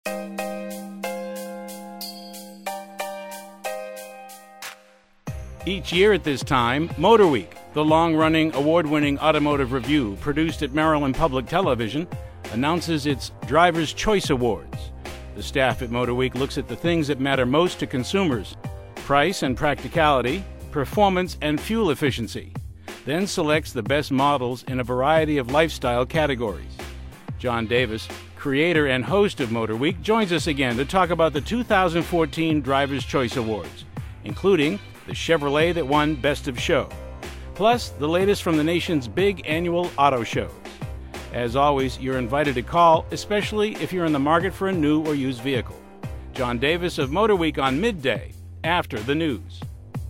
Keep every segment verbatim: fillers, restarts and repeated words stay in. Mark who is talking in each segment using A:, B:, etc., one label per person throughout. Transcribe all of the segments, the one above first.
A: Each year at this time, Motor Week, the long-running, award-winning automotive review produced at Maryland Public Television, announces its Driver's Choice Awards. The staff at Motor Week looks at the things that matter most to consumers: price and practicality, performance and fuel efficiency, then selects the best models in a variety of lifestyle categories. John Davis, creator and host of Motor Week, joins us again to talk about the two thousand fourteen Driver's Choice Awards, including the Chevrolet that won Best of Show, plus the latest from the nation's big annual auto shows. As always, you're invited to call, especially if you're in the market for a new or used vehicle. John Davis of Motor Week on Midday, after the news.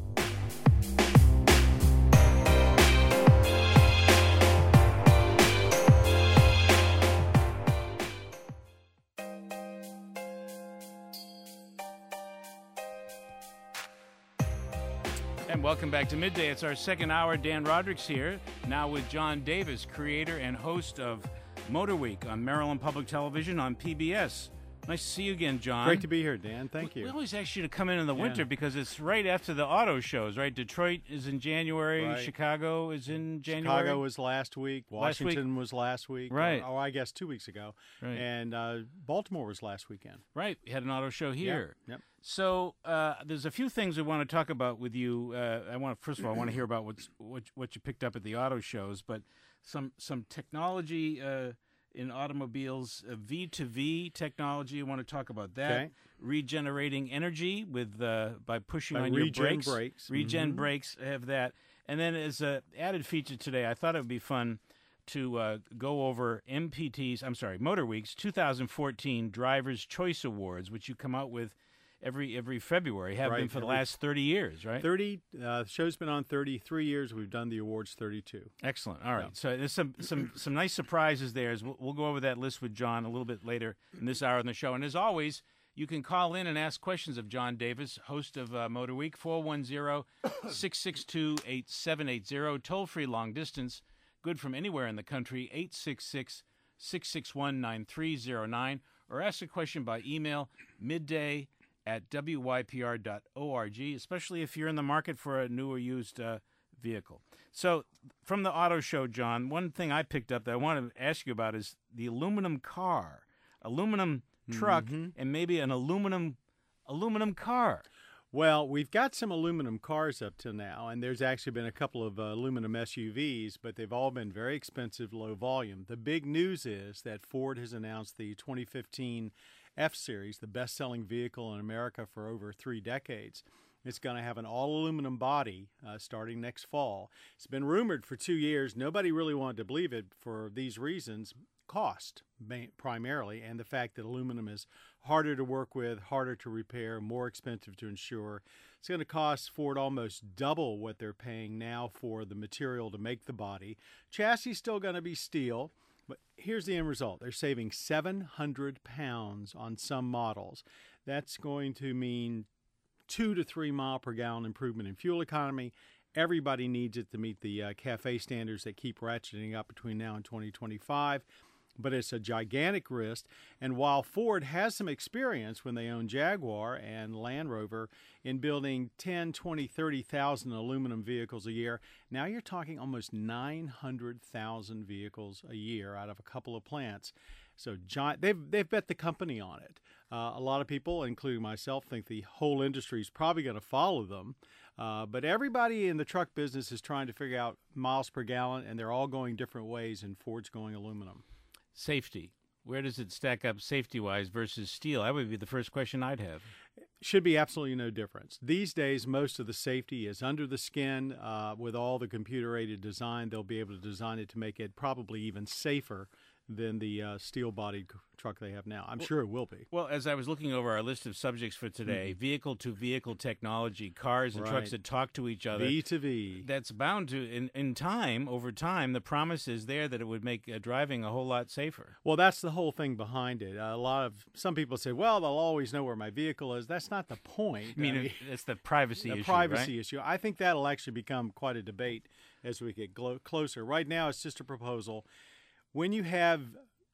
A: And welcome back to Midday. It's our second hour. Dan Roderick's here, now with John Davis, creator and host of Motor Week on Maryland Public Television on P B S. Nice to see you again, John.
B: Great to be here, Dan. Thank
A: we,
B: you.
A: We always ask you to come in in the
B: Yeah.
A: winter because it's right after the auto shows, right? Detroit is in January.
B: Right.
A: Chicago is in January.
B: Chicago was last week.
A: Last
B: Washington was last week.
A: Right.
B: Or, or I guess two weeks ago.
A: Right.
B: And uh, Baltimore was last weekend.
A: Right. We had an auto show here.
B: Yep. Yep.
A: So uh, there's a few things we want to talk about with you. Uh, I want first of all, I want to hear about what's, what what you picked up at the auto shows, but some some technology uh, in automobiles, uh, V two V technology. I want to talk about that.
B: Okay.
A: Regenerating energy with uh, by pushing
B: By
A: on your
B: regen
A: brakes.
B: brakes.
A: Regen
B: Mhm.
A: brakes have that. And then as an added feature today, I thought it would be fun to uh, go over M P T's, I'm sorry, Motor Week's two thousand fourteen Driver's Choice Awards, which you come out with every every February, have
B: Right,
A: been for the
B: every-
A: last thirty years, right?
B: thirty. Uh, the show's been on thirty-three years. We've done the awards thirty-two.
A: Excellent. All right.
B: Yeah.
A: So there's some, some, some nice surprises there. As We'll, we'll go over that list with John a little bit later in this hour in the show. And as always, you can call in and ask questions of John Davis, host of uh, Motor Week, four one zero, six six two, eight seven eight zero, toll-free long distance, good from anywhere in the country, eight six six, six six one, nine three zero nine, or ask a question by email, midday at w y p r dot org, especially if you're in the market for a new or used uh, vehicle. So from the auto show, John, one thing I picked up that I want to ask you about is the aluminum car, aluminum truck,
B: Mhm.
A: and maybe an aluminum aluminum car.
B: Well, we've got some aluminum cars up till now, and there's actually been a couple of uh, aluminum S U Vs, but they've all been very expensive, low volume. The big news is that Ford has announced the twenty fifteen F-Series, the best-selling vehicle in America for over three decades. It's going to have an all-aluminum body uh, starting next fall. It's been rumored for two years. Nobody really wanted to believe it for these reasons. Cost, ma- primarily, and the fact that aluminum is harder to work with, harder to repair, more expensive to insure. It's going to cost Ford almost double what they're paying now for the material to make the body. Chassis still going to be steel. But here's the end result. They're saving seven hundred pounds on some models. That's going to mean two to three mile per gallon improvement in fuel economy. Everybody needs it to meet the uh, CAFE standards that keep ratcheting up between now and twenty twenty-five. But it's a gigantic risk. And while Ford has some experience when they own Jaguar and Land Rover in building ten, twenty, thirty thousand aluminum vehicles a year, now you're talking almost nine hundred thousand vehicles a year out of a couple of plants. So giant, they've, they've bet the company on it. Uh, a lot of people, including myself, think the whole industry is probably going to follow them. Uh, but everybody in the truck business is trying to figure out miles per gallon, and they're all going different ways, and Ford's going aluminum.
A: Safety. Where does it stack up safety-wise versus steel? That would be the first question I'd have.
B: Should be absolutely no difference. These days, most of the safety is under the skin. Uh, with all the computer-aided design, they'll be able to design it to make it probably even safer than the uh, steel-bodied c- truck they have now. I'm
A: Well-
B: sure it will be.
A: Well, as I was looking over our list of subjects for today, vehicle-to-vehicle technology, cars and trucks
B: Mm-hmm. Right.
A: that talk to each other,
B: V to V.
A: that's bound to, in, in time, over time, the promise is there that it would make uh, driving a whole lot safer.
B: Well, that's the whole thing behind it. Uh, a lot of some people say, "Well, they'll always know where my vehicle is." That's not the point.
A: I mean, it- it's the privacy
B: the
A: issue,
B: privacy
A: right?
B: issue. I think that'll actually become quite a debate as we get glo- closer. Right now, it's just a proposal. When you have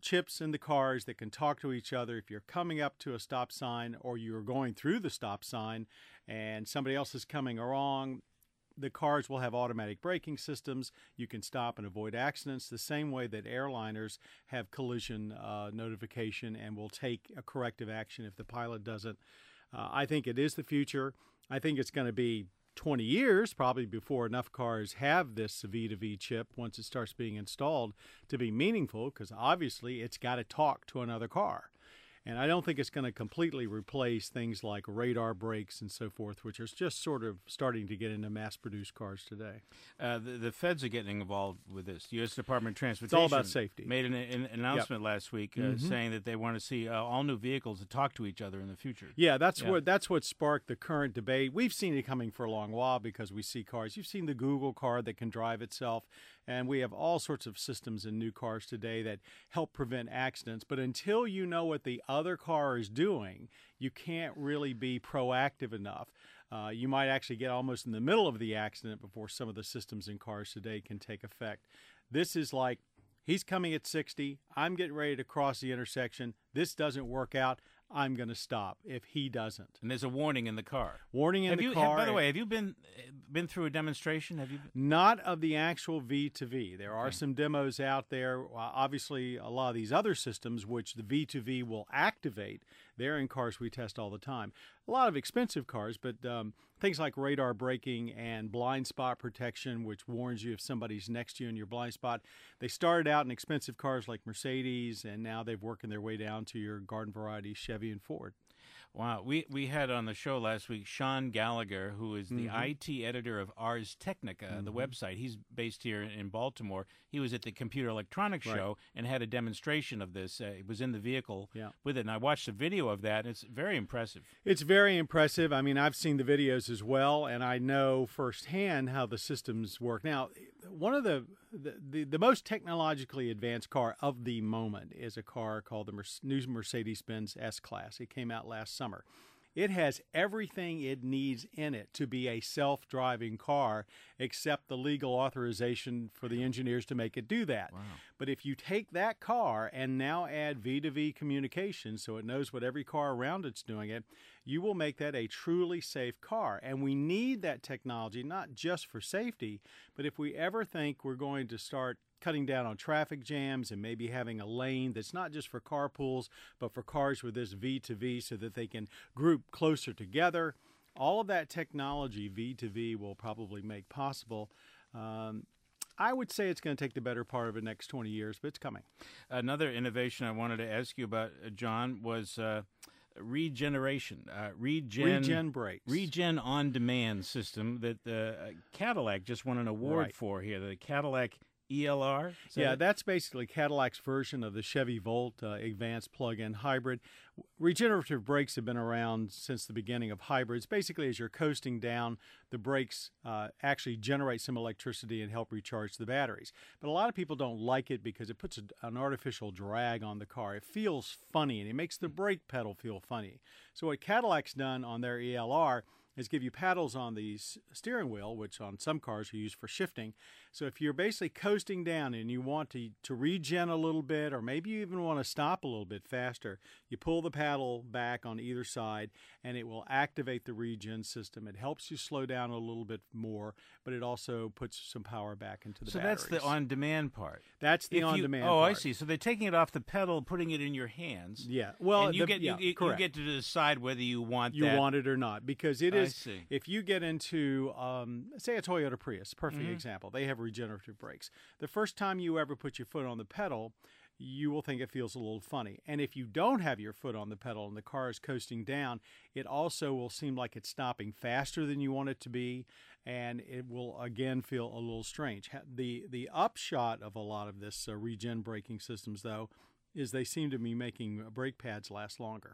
B: chips in the cars that can talk to each other. If you're coming up to a stop sign or you're going through the stop sign and somebody else is coming along, the cars will have automatic braking systems. You can stop and avoid accidents the same way that airliners have collision uh, notification and will take a corrective action if the pilot doesn't. Uh, I think it is the future. I think it's going to be twenty years probably before enough cars have this V two V chip once it starts being installed to be meaningful, because obviously it's got to talk to another car. And I don't think it's going to completely replace things like radar brakes and so forth, which are just sort of starting to get into mass-produced cars today.
A: Uh, the, the feds are getting involved with this. The U S Department of Transportation
B: It's all about safety.
A: made an, an announcement
B: Yep.
A: last week uh,
B: Mm-hmm.
A: saying that they want to see uh, all new vehicles that talk to each other in the future.
B: Yeah, that's
A: Yeah.
B: what that's what sparked the current debate. We've seen it coming for a long while because we see cars. You've seen the Google car that can drive itself, and we have all sorts of systems in new cars today that help prevent accidents. But until you know what the other car is doing, you can't really be proactive enough. Uh, you might actually get almost in the middle of the accident before some of the systems in cars today can take effect. This is like, he's coming at sixty. I'm getting ready to cross the intersection. This doesn't work out. I'm going to stop if he doesn't.
A: And there's a warning in the car.
B: Warning in
A: have
B: the
A: you,
B: car.
A: By the way, have you been been through a demonstration? Have you?
B: Not of the actual V two V. There are
A: Okay.
B: some demos out there. Uh, obviously, a lot of these other systems, which the V two V will activate, they're in cars we test all the time. A lot of expensive cars, but um, things like radar braking and blind spot protection, which warns you if somebody's next to you in your blind spot. They started out in expensive cars like Mercedes, and now they've working their way down to your garden variety Chevy and Ford.
A: Wow. We we had on the show last week Sean Gallagher, who is the
B: Mhm.
A: I T editor of Ars Technica, the
B: Mhm.
A: website. He's based here in Baltimore. He was at the Computer Electronics
B: Right.
A: Show and had a demonstration of this. Uh, he was in the vehicle
B: Yeah.
A: with it, and I watched a video of that, and it's very impressive.
B: It's very impressive. I mean, I've seen the videos as well, and I know firsthand how the systems work. Now, one of the the, the, the most technologically advanced car of the moment is a car called the Mer- new Mercedes-Benz S-Class. It came out last summer. It has everything it needs in it to be a self-driving car, except the legal authorization for the engineers to make it do that.
A: Wow.
B: But if you take that car and now add V two V communication so it knows what every car around it's doing it, you will make that a truly safe car. And we need that technology, not just for safety, but if we ever think we're going to start cutting down on traffic jams and maybe having a lane that's not just for carpools, but for cars with this V two V so that they can group closer together. All of that technology V two V will probably make possible. Um, I would say it's going to take the better part of the next twenty years, but it's coming.
A: Another innovation I wanted to ask you about, uh, John, was uh, regeneration. Uh, regen,
B: Regen brakes.
A: Regen on-demand system that uh, Cadillac just won an award
B: Right.
A: for here, the Cadillac E L R? Is that
B: Yeah,
A: it?
B: that's basically Cadillac's version of the Chevy Volt uh, advanced plug-in hybrid. Regenerative brakes have been around since the beginning of hybrids. Basically, as you're coasting down, the brakes uh, actually generate some electricity and help recharge the batteries. But a lot of people don't like it because it puts a, an artificial drag on the car. It feels funny, and it makes the brake pedal feel funny. So what Cadillac's done on their E L R is give you paddles on the s- steering wheel, which on some cars are used for shifting. So if you're basically coasting down and you want to, to regen a little bit, or maybe you even want to stop a little bit faster, you pull the paddle back on either side and it will activate the regen system. It helps you slow down a little bit more, but it also puts some power back into the
A: So
B: batteries.
A: that's the on-demand part.
B: That's the
A: If you-
B: on-demand
A: Oh, I
B: part.
A: see. So they're taking it off the pedal, putting it in your hands.
B: Yeah. Well,
A: and you
B: the-
A: get
B: yeah,
A: you, you, you
B: correct.
A: get to decide whether you want
B: you
A: that.
B: want it or not, because it
A: I
B: is
A: see.
B: if you get into um, say a Toyota Prius, perfect
A: Mhm.
B: example, they have regenerative brakes. The first time you ever put your foot on the pedal, you will think it feels a little funny, and if you don't have your foot on the pedal and the car is coasting down, it also will seem like it's stopping faster than you want it to be, and it will again feel a little strange. Ha- the the upshot of a lot of this uh, regen braking systems, though, is they seem to be making brake pads last longer.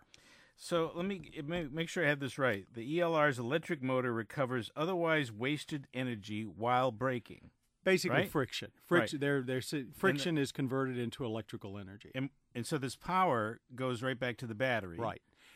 A: So let me ma- make sure I have this right. The E L R's electric motor recovers otherwise wasted energy while braking.
B: Basically,
A: Right?
B: friction. Friction.
A: Right.
B: There, there's friction is converted into electrical energy.
A: And, and so this power goes right back to the battery.
B: Right.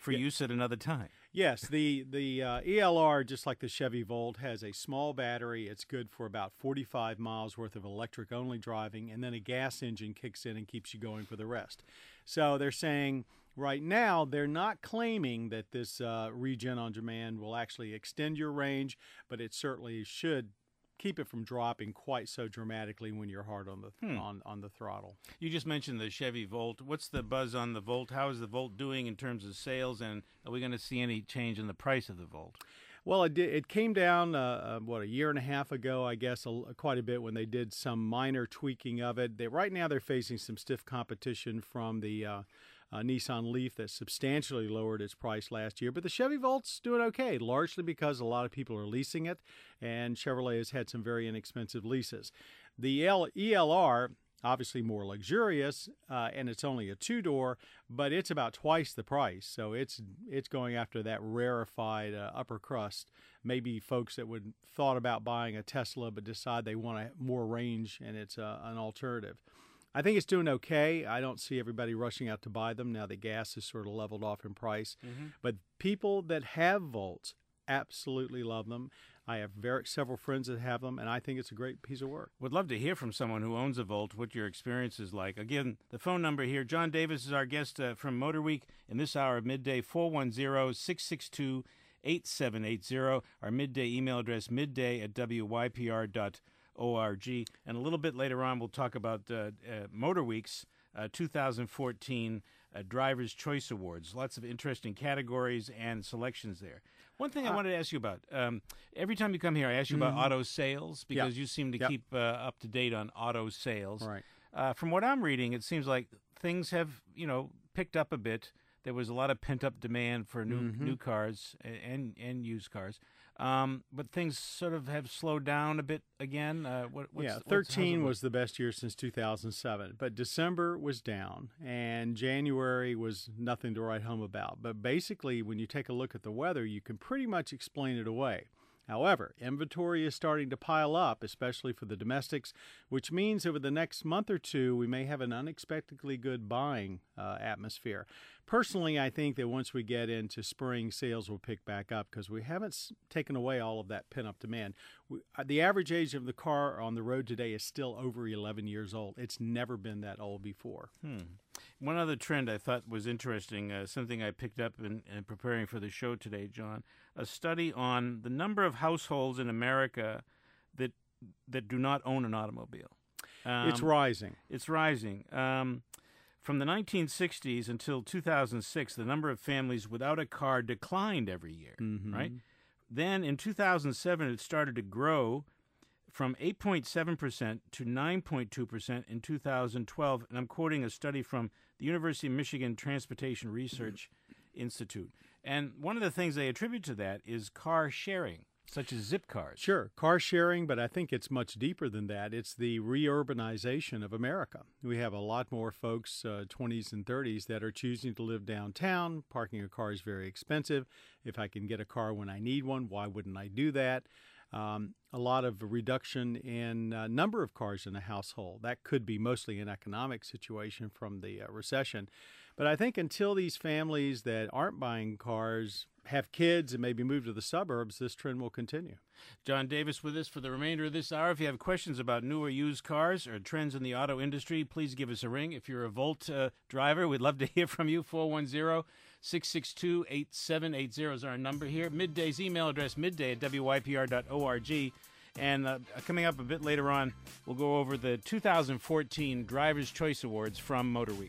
A: for yeah. use at another time.
B: Yes, the the uh, E L R, just like the Chevy Volt, has a small battery. It's good for about forty-five miles worth of electric-only driving, and then a gas engine kicks in and keeps you going for the rest. So they're saying right now they're not claiming that this uh, Regen on Demand will actually extend your range, but it certainly should keep it from dropping quite so dramatically when you're hard on the hmm. on, on the throttle.
A: You just mentioned the Chevy Volt. What's the buzz on the Volt? How is the Volt doing in terms of sales, and are we going to see any change in the price of the Volt?
B: Well, it did, it came down, uh, what, a year and a half ago, I guess, a, quite a bit when they did some minor tweaking of it. They, right now they're facing some stiff competition from the uh, uh, Nissan Leaf that substantially lowered its price last year. But the Chevy Volt's doing okay, largely because a lot of people are leasing it, and Chevrolet has had some very inexpensive leases. The L- E L R, obviously more luxurious, uh, and it's only a two-door, but it's about twice the price. So it's it's going after that rarefied uh, upper crust. Maybe folks that would thought about buying a Tesla but decide they want a, more range, and it's uh, an alternative. I think it's doing okay. I don't see everybody rushing out to buy them now that gas has sort of leveled off in price. Mm-hmm. But people that have Volts absolutely love them. I have very, several friends that have them, and I think it's a great piece of work.
A: Would love to hear from someone who owns a Volt what your experience is like. Again, the phone number here, John Davis is our guest uh, from Motor Week in this hour of midday, four one zero, six six two, eight seven eight zero. Our midday email address, midday at w y p r dot org. And a little bit later on, we'll talk about uh, uh, Motor Week's uh, two thousand fourteen uh, Driver's Choice Awards. Lots of interesting categories and selections there. One thing I wanted to ask you about, um, every time you come here, I ask you mm-hmm. about auto sales because yep. you seem to
B: yep.
A: keep uh, up to date on auto sales.
B: Right.
A: Uh, from what I'm reading, it seems like things have, you know, picked up a bit. There was a lot of pent-up demand for new mm-hmm. new cars and and used cars. Um, but things sort of have slowed down a bit again. Uh, what, what's,
B: yeah, thirteen what's, was the best year since two thousand seven, but December was down, and January was nothing to write home about. But basically, when you take a look at the weather, you can pretty much explain it away. However, inventory is starting to pile up, especially for the domestics, which means over the next month or two, we may have an unexpectedly good buying uh, atmosphere. Personally, I think that once we get into spring, sales will pick back up because we haven't s- taken away all of that pent-up demand. We, uh, the average age of the car on the road today is still over eleven years old. It's never been that old before.
A: Hmm. One other trend I thought was interesting, uh, something I picked up in, in preparing for the show today, John, a study on the number of households in America that that do not own an automobile. Um,
B: it's rising.
A: It's rising. Um, from the nineteen sixties until two thousand six, the number of families without a car declined every year, mm-hmm. right? Then in two thousand seven, it started to grow from eight point seven percent to nine point two percent in two thousand twelve. And I'm quoting a study from the University of Michigan Transportation Research Institute. And one of the things they attribute to that is car sharing, such as zip cars.
B: Sure, car sharing, but I think it's much deeper than that. It's the reurbanization of America. We have a lot more folks, uh, twenties and thirties, that are choosing to live downtown. Parking a car is very expensive. If I can get a car when I need one, why wouldn't I do that? Um, a lot of reduction in uh, number of cars in a household. That could be mostly an economic situation from the uh, recession. But I think until these families that aren't buying cars have kids and maybe move to the suburbs, this trend will continue.
A: John Davis with us for the remainder of this hour. If you have questions about new or used cars or trends in the auto industry, please give us a ring. If you're a Volt uh, driver, we'd love to hear from you. four one zero, six six two, eight seven eight zero is our number here. Midday's email address, midday at w y p r dot org. And uh, coming up a bit later on, we'll go over the two thousand fourteen Driver's Choice Awards from Motor Week.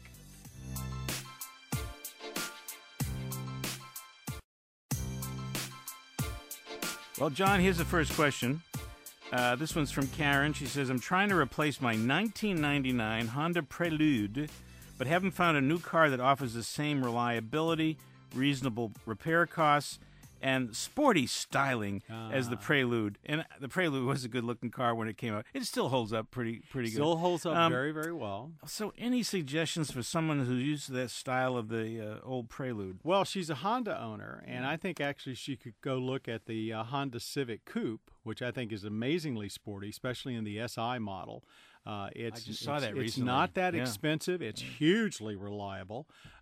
A: Well, John, here's the first question. Uh, this one's from Karen. She says, I'm trying to replace my nineteen ninety-nine Honda Prelude, but haven't found a new car that offers the same reliability, reasonable repair costs, and sporty styling uh, as the Prelude. And the Prelude was a good-looking car when it came out. It still holds up pretty pretty
B: still
A: good.
B: Still holds up
A: um,
B: very, very well.
A: So any suggestions for someone who's used to that style of the uh, old Prelude?
B: Well, she's a Honda owner, and I think actually she could go look at the uh, Honda Civic Coupe, which I think is amazingly sporty, especially in the S I model. Uh, it's,
A: I just saw
B: it's,
A: that
B: it's
A: recently.
B: not that
A: yeah.
B: expensive. It's hugely reliable.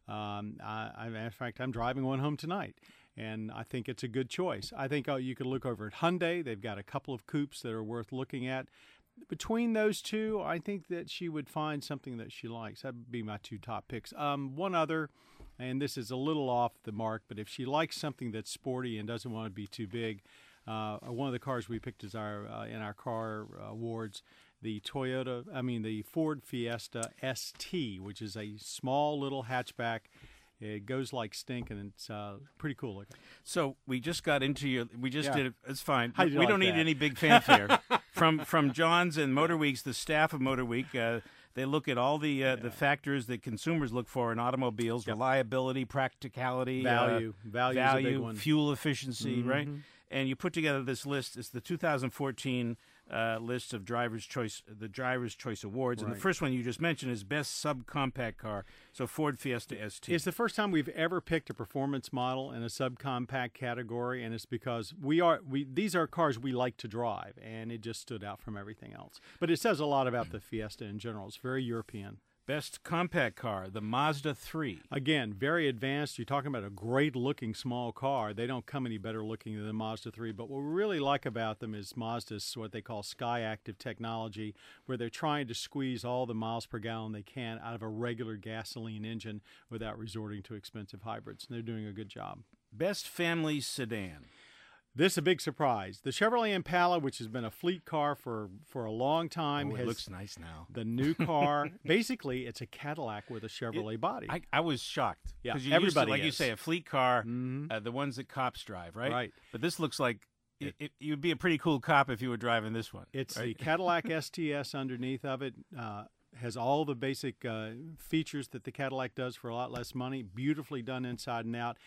B: Um, I, I, in fact, I'm driving one home tonight, and I think it's a good choice. I think oh, you could look over at Hyundai. They've got a couple of coupes that are worth looking at. Between those two, I think that she would find something that she likes. That would be my two top picks. Um, one other, and this is a little off the mark, but if she likes something that's sporty and doesn't want to be too big, uh, one of the cars we picked as our uh, in our car uh, awards, the Toyota, I mean the Ford Fiesta S T, which is a small little hatchback. It goes like stink, and it's uh, pretty cool looking.
A: So we just got into your. We just
B: Yeah.
A: did it. It's fine.
B: How
A: We
B: did you like
A: don't need
B: that?
A: any big fanfare from from John's and Motor Week's. The staff of Motor Week. Uh, they look at all the uh, the factors that consumers look for in automobiles:
B: Yep.
A: reliability, practicality,
B: Value.
A: uh,
B: Value is a
A: value,
B: big one.
A: fuel efficiency, right?
B: Mhm.
A: And you put together this list. It's the two thousand fourteen uh, list of drivers' choice, the drivers' choice awards, and the
B: Right.
A: first one you just mentioned is best subcompact car. So Ford Fiesta S T.
B: It's the first time we've ever picked a performance model in a subcompact category, and it's because we are we these are cars we like to drive, and it just stood out from everything else. But it says a lot about the Fiesta in general. It's very European.
A: Best compact car, the Mazda three.
B: Again, very advanced. You're talking about a great-looking small car. They don't come any better looking than the Mazda three. But what we really like about them is Mazda's what they call Sky Active technology, where they're trying to squeeze all the miles per gallon they can out of a regular gasoline engine without resorting to expensive hybrids. And they're doing a good job.
A: Best family sedan.
B: This is a big surprise. The Chevrolet Impala, which has been a fleet car for, for a long time,
A: Oh, it
B: has
A: looks nice now.
B: the new car. Basically, it's a Cadillac with a Chevrolet body.
A: I, I was shocked.
B: Yeah,
A: 'Cause you
B: everybody
A: used to, like you
B: is.
A: say, a fleet car,
B: Mhm.
A: uh, the ones that cops drive, right?
B: Right.
A: But this looks like it, it, you'd be a pretty cool cop if you were driving this one.
B: It's
A: right?
B: the Cadillac S T S underneath of it. Uh, has all the basic uh, features that the Cadillac does for a lot less money. Beautifully done inside and out.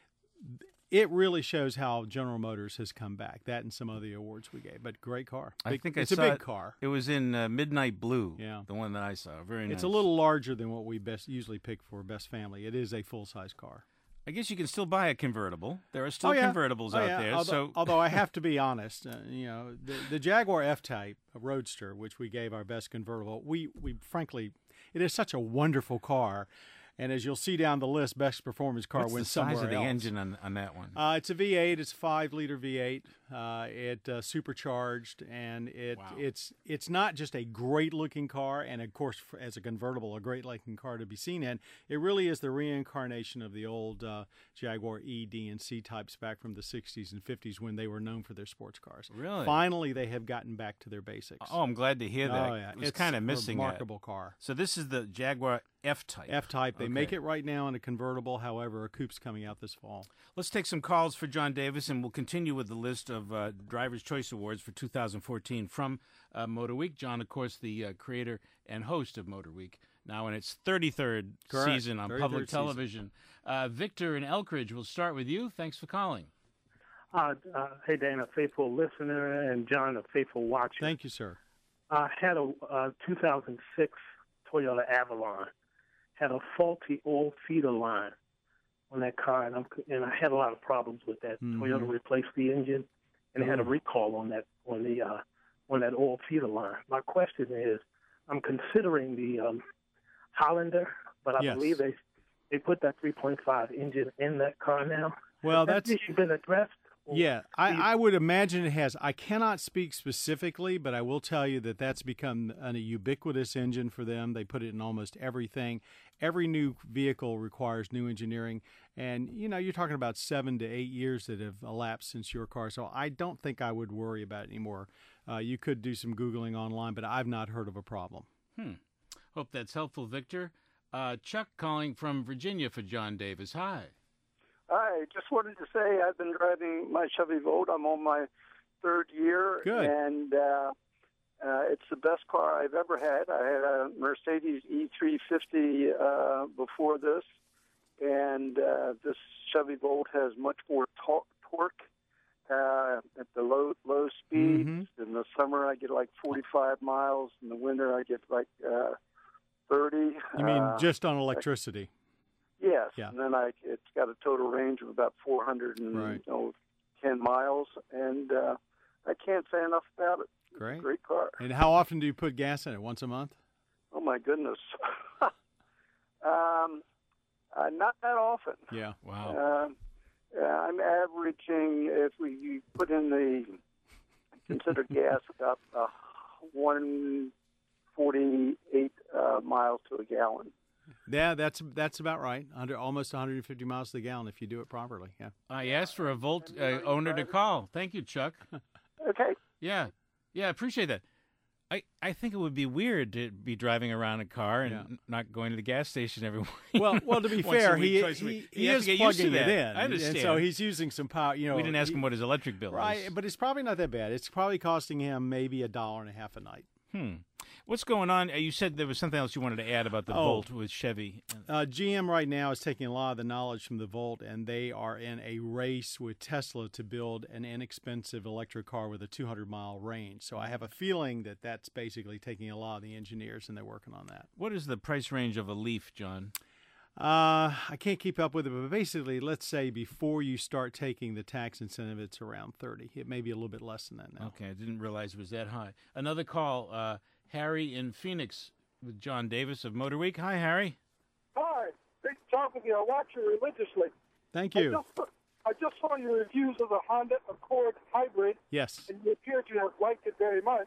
B: It really shows how General Motors has come back. That and some of the awards we gave. But great car.
A: I
B: Big-
A: think I
B: it's a
A: saw
B: big
A: it-
B: car.
A: It was in uh, Midnight Blue,
B: Yeah.
A: the one that I saw. Very nice.
B: It's a little larger than what we best usually pick for best family. It is a full size car.
A: I guess you can still buy a convertible. There are still
B: Oh, yeah.
A: convertibles
B: Oh,
A: out
B: yeah.
A: there.
B: Although,
A: so
B: although I have to be honest, uh, you know, the, the Jaguar F-Type a Roadster, which we gave our best convertible, we we frankly, it is such a wonderful car. And as you'll see down the list, best performance car
A: what's the
B: wins
A: size
B: somewhere
A: of the
B: else.
A: engine on, on that one?
B: Uh, it's a V eight. It's a five-liter V eight. Uh, it uh, supercharged, and it
A: Wow.
B: it's it's not just a great-looking car, and of course, for, as a convertible, a great-looking car to be seen in. It really is the reincarnation of the old uh, Jaguar E, D, and C types back from the sixties and fifties when they were known for their sports cars.
A: Really?
B: Finally, they have gotten back to their basics.
A: Oh, I'm glad to hear that.
B: Oh, yeah.
A: I was
B: It's
A: kind of
B: a
A: missing that.
B: remarkable car.
A: So this is the Jaguar F-Type.
B: F-Type. They
A: Okay.
B: make it right now in a convertible. However, a coupe's coming out this fall.
A: Let's take some calls for John Davis, and we'll continue with the list of uh, Driver's Choice Awards for two thousand fourteen from uh, Motor Week. John, of course, the uh, creator and host of Motor Week, now in its thirty-third
B: Correct.
A: season on
B: thirty-third
A: public
B: season.
A: television. Uh, Victor in Elkridge, we'll start with you. Thanks for calling.
C: Uh, uh, hey, Dan, a faithful listener, and John, a faithful watcher.
B: Thank you, sir.
C: I had a uh, two thousand six Toyota Avalon, had a faulty oil feeder line on that car, and, I'm, and I had a lot of problems with that.
B: Mhm.
C: Toyota replaced the engine, and had a
B: Oh.
C: recall on that on the uh, on that oil feeder line. My question is, I'm considering the um, Highlander, but I
B: Yes.
C: believe they they put that three point five engine in that car now.
B: Well,
C: Has
B: that's
C: that issue been addressed? Or
B: Yeah,
C: do
B: I,
C: you-
B: I would imagine it has. I cannot speak specifically, but I will tell you that that's become an, a ubiquitous engine for them. They put it in almost everything. Every new vehicle requires new engineering. And, you know, you're talking about seven to eight years that have elapsed since your car. So I don't think I would worry about it anymore. Uh, you could do some Googling online, but I've not heard of a problem.
A: Hmm. Hope that's helpful, Victor. Uh, Chuck calling from Virginia for John Davis. Hi.
D: Hi, just wanted to say I've been driving my Chevy Volt. I'm on my third year,
B: Good.
D: and uh, uh, it's the best car I've ever had. I had a Mercedes E three fifty uh, before this, and uh, this Chevy Volt has much more tor- torque uh, at the low low speeds.
B: Mhm.
D: In the summer, I get like forty-five miles. In the winter, I get like uh, thirty.
B: You mean
D: Uh,
B: just on electricity?
D: Yes,
B: Yeah.
D: and then I it's got a total range of about four hundred and
B: Right.
D: you know, ten miles, and uh, I can't say enough about it.
B: Great.
D: Great car.
B: And how often do you put gas in it? Once a month?
D: Oh my goodness. um, Uh, not that often.
B: Yeah.
A: Wow.
D: Uh, I'm averaging, if we put in the considered gas, about uh, one forty-eight uh, miles to a gallon.
B: Yeah, that's that's about right. Under almost one hundred fifty miles to the gallon if you do it properly. Yeah.
A: I asked for a Volt uh, owner to call. Thank you, Chuck.
D: Okay.
A: Yeah. Yeah, I appreciate that. I, I think it would be weird to be driving around a car and
B: Yeah.
A: n- not going to the gas station every week.
B: Well, well, to be
A: Once a
B: fair,
A: week,
B: he
A: twice a
B: he,
A: week.
B: he
A: You have
B: is
A: to get used to
B: plugging it
A: that.
B: in,
A: I understand.
B: and so he's using some power. You know,
A: we didn't ask
B: he-
A: him what his electric bill
B: right,
A: is.
B: but it's probably not that bad. It's probably costing him maybe a dollar and a half a night.
A: Hmm. What's going on? Uh, You said there was something else you wanted to add about the
B: Oh.
A: Volt with Chevy.
B: Uh, G M right now is taking a lot of the knowledge from the Volt, and they are in a race with Tesla to build an inexpensive electric car with a two hundred mile range. So I have a feeling that that's basically taking a lot of the engineers, and they're working on that.
A: What is the price range of a Leaf, John?
B: Uh, I can't keep up with it, but basically, let's say before you start taking the tax incentive, it's around thirty. It may be a little bit less than that now.
A: Okay, I didn't realize it was that high. Another call, uh, Harry in Phoenix with John Davis of Motor Week. Hi, Harry.
E: Hi, great to talk with you. I watch you religiously.
B: Thank
E: I
B: you.
E: just, I just saw your reviews of the Honda Accord Hybrid,
B: Yes.
E: and you appear to have liked it very much.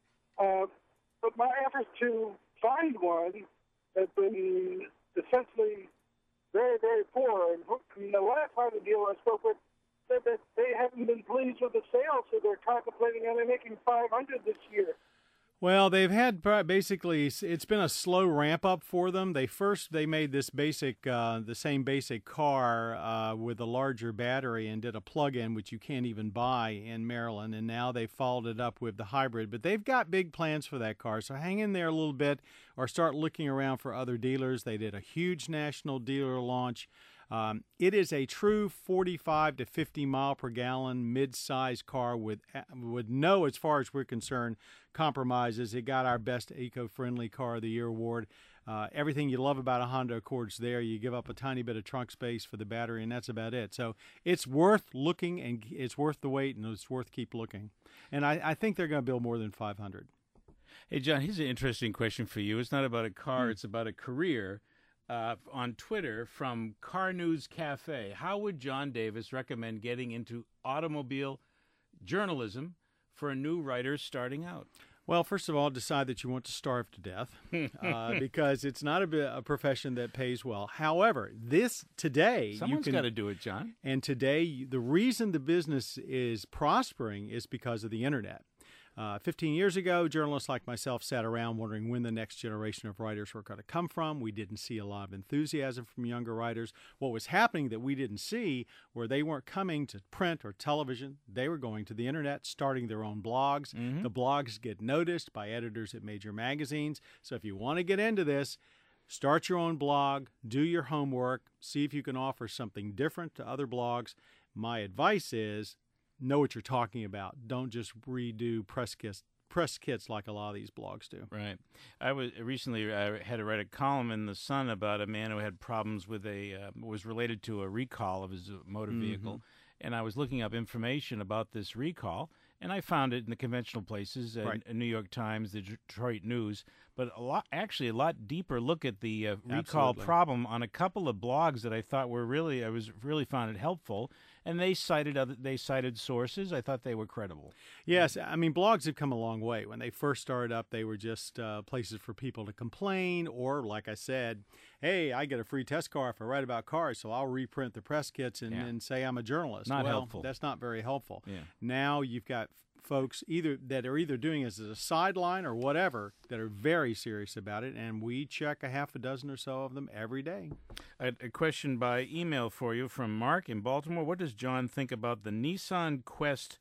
E: Uh, but my efforts to find one have been essentially very, very poor. And the last Honda dealer I spoke with said that they haven't been pleased with the sales, so they're contemplating only making five hundred this year.
B: Well, they've had pri- basically it's been a slow ramp up for them. They first they made this basic uh, the same basic car uh, with a larger battery and did a plug-in which you can't even buy in Maryland, and now they followed it up with the hybrid. But they've got big plans for that car, so hang in there a little bit or start looking around for other dealers. They did a huge national dealer launch. Um, it is a true forty-five to fifty mile per gallon mid-size car with with no, as far as we're concerned, compromises. It got our best eco-friendly car of the year award. Uh, everything you love about a Honda Accord's there. You give up a tiny bit of trunk space for the battery, and that's about it. So it's worth looking, and it's worth the wait, and it's worth keep looking. And I, I think they're going to build more than five hundred.
A: Hey, John, here's an interesting question for you. It's not about a car, it's about a career. Uh, on Twitter from Car News Cafe, how would John Davis recommend getting into automobile journalism for a new writer starting out?
B: Well, first of all, decide that you want to starve to death uh, because it's not a, a profession that pays well. However, this today,
A: Someone's
B: you
A: got
B: can,
A: to do it, John.
B: and today the reason the business is prospering is because of the internet. Uh, fifteen years ago, journalists like myself sat around wondering when the next generation of writers were going to come from. We didn't see a lot of enthusiasm from younger writers. What was happening that we didn't see were they weren't coming to print or television. They were going to the internet, starting their own blogs.
A: Mm-hmm.
B: The blogs get noticed by editors at major magazines. So if you want to get into this, start your own blog, do your homework, see if you can offer something different to other blogs. My advice is, know what you're talking about. Don't just redo press kits, press kits like a lot of these blogs do.
A: Right. I was recently I had to write a column in the Sun about a man who had problems with a uh, was related to a recall of his motor vehicle, mm-hmm. and I was looking up information about this recall, and I found it in the conventional places, uh,
B: Right.
A: New York Times, the Detroit News, but a lot actually a lot deeper look at the uh, recall
B: Absolutely.
A: problem on a couple of blogs that I thought were really I was really found it helpful. And they cited other, they cited sources. I thought they were credible.
B: Yes, I mean, blogs have come a long way. When they first started up, they were just uh, places for people to complain, or, like I said, hey, I get a free test car if I write about cars, so I'll reprint the press kits and,
A: Yeah.
B: and say I'm a journalist.
A: Not
B: well,
A: helpful.
B: That's not very helpful.
A: Yeah.
B: Now you've got folks either that are either doing it as a sideline or whatever that are very serious about it, and we check a half a dozen or so of them every day.
A: A, a question by email for you from Mark in Baltimore. What does John think about the Nissan Quest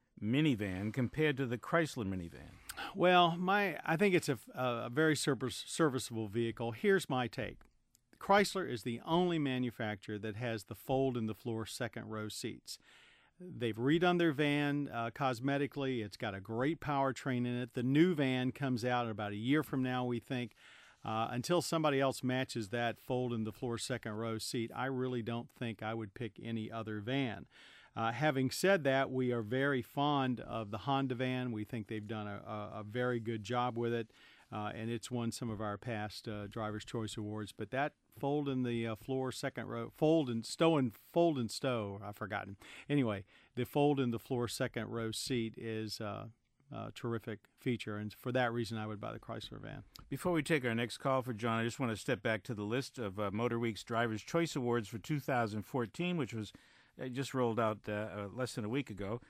A: minivan compared to the Chrysler minivan?
B: Well, my I think it's a, a very service, serviceable vehicle. Here's my take. Chrysler is the only manufacturer that has the fold-in-the-floor second-row seats. They've redone their van uh, cosmetically. It's got a great powertrain in it. The new van comes out in about a year from now, we think. Uh, until somebody else matches that fold-in-the-floor second-row seat, I really don't think I would pick any other van. Uh, having said that, we are very fond of the Honda van. We think they've done a, a, a very good job with it. uh, and it's won some of our past uh, Driver's Choice Awards. But that fold in the uh, floor second row, fold and stow and fold and stow, I've forgotten. Anyway, the fold in the floor second row seat is uh, a terrific feature, and for that reason, I would buy the Chrysler van.
A: Before we take our next call for John, I just want to step back to the list of uh, Motor Week's Driver's Choice Awards for two thousand fourteen, which was uh, just rolled out uh, uh, less than a week ago.